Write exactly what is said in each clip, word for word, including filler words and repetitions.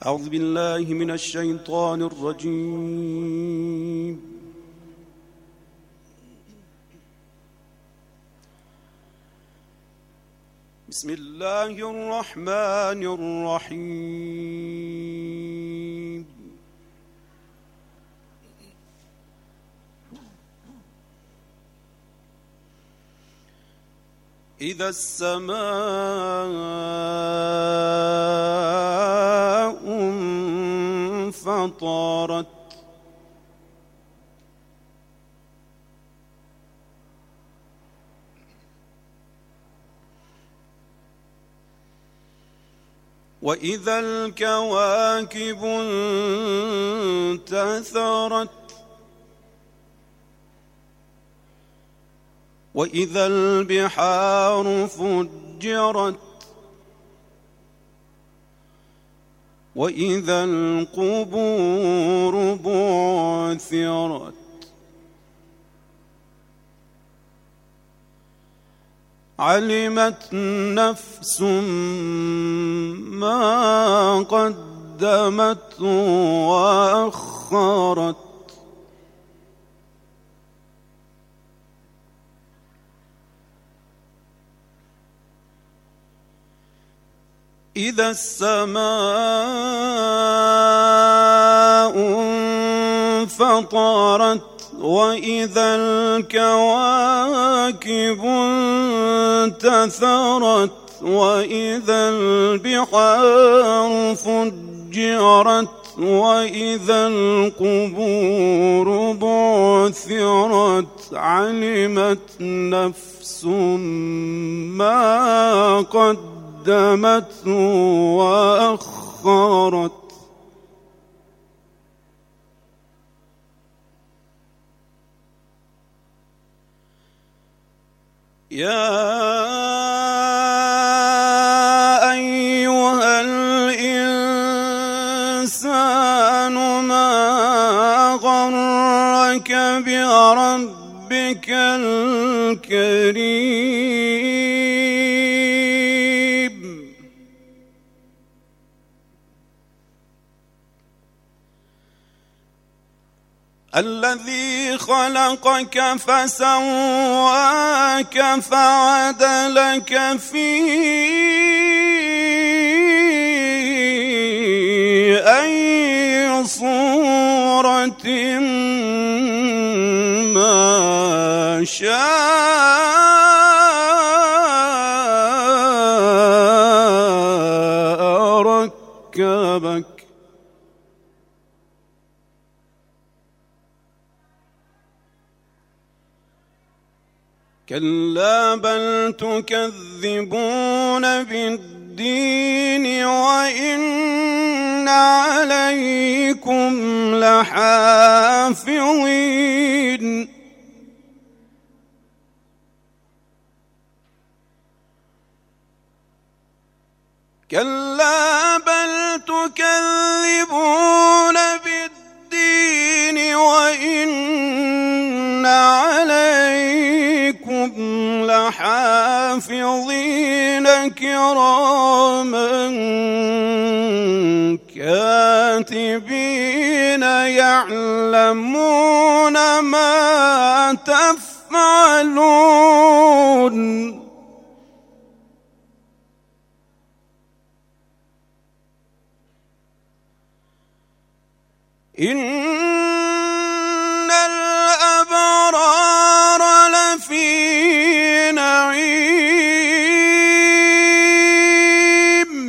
أعوذ بالله من الشيطان الرجيم. بسم الله الرحمن الرحيم. إذا السماء انفطرت وإذا الكواكب انتثرت وإذا البحار فجرت وإذا القبور بعثرت علمت نفس ما قدمت وأخرت إذا السماء انفطرت وإذا الكواكب انتثرت وإذا البحار فجرت وإذا القبور بعثرت علمت نفس ما قدمت وأخرت يا أيها الإنسان ما غرك بربك الكريم الذي خلقك فسواك فعدلك في أي صورة ما شاء ركبك كلا بل تكذبون بالدين وإن عليكم لحافظين كلا بل تكذبون بالدين وإن عليكم لحافظين كراما كاتبين يعلمون ما تفعلون إن الأبرار لفي نعيم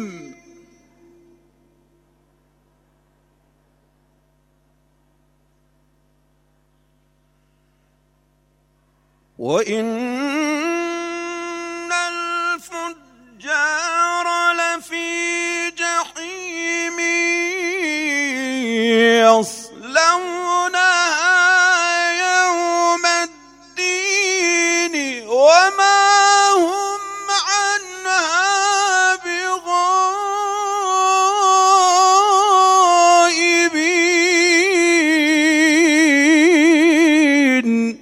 وإن الفجار لفي جحيم يصلونها يوم الدين وما هم عنها بغائبين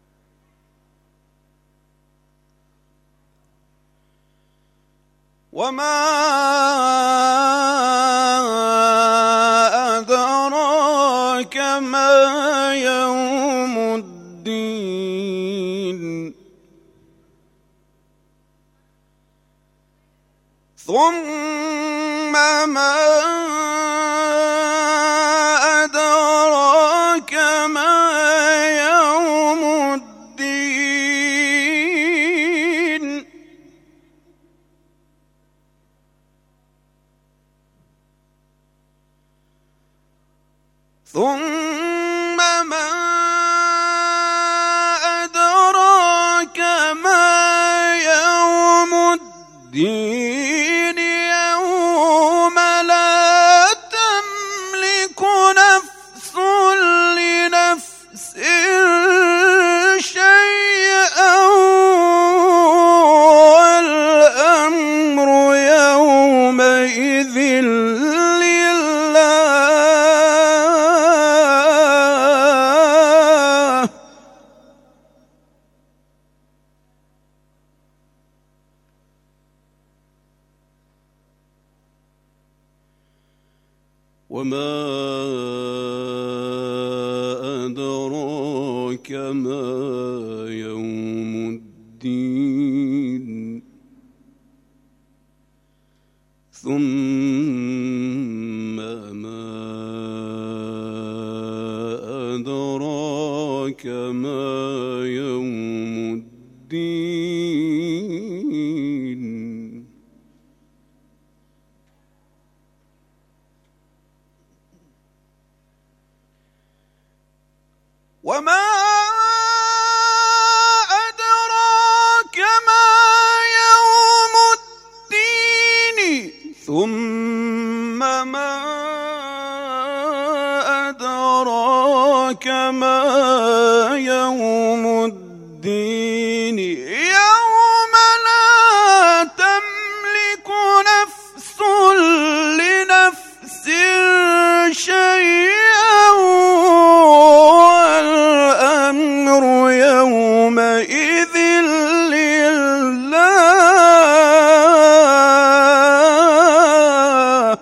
وما وما أدراك ما يوم الدين ثم ما أدراك ما يوم الدين ثم ما أدراك ما يوم الدين يوم لا تملك نفس لنفس شيئا والأمر يومئذ وما أدراك ما يوم الدين ثم ما أدراك ما يوم الدين وما أدراك ما يوم الدين ثم ما أدراك ما يوم الدين يوم لا تملك نفس لنفس شيئا والأمر يومئذ لله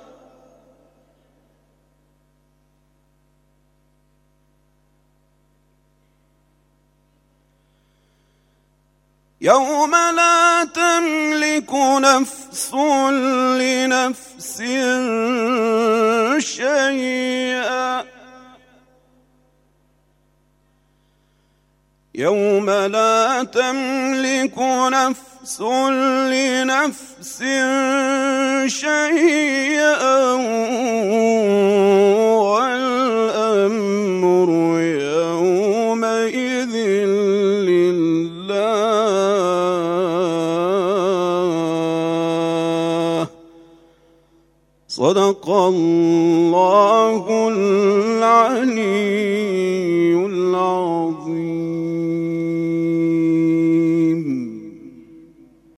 يوم لا تملك نفس لنفس شيئا يوم لا تملك نفس لنفس شيئا والأمر يومئذ لله صدق الله العليم.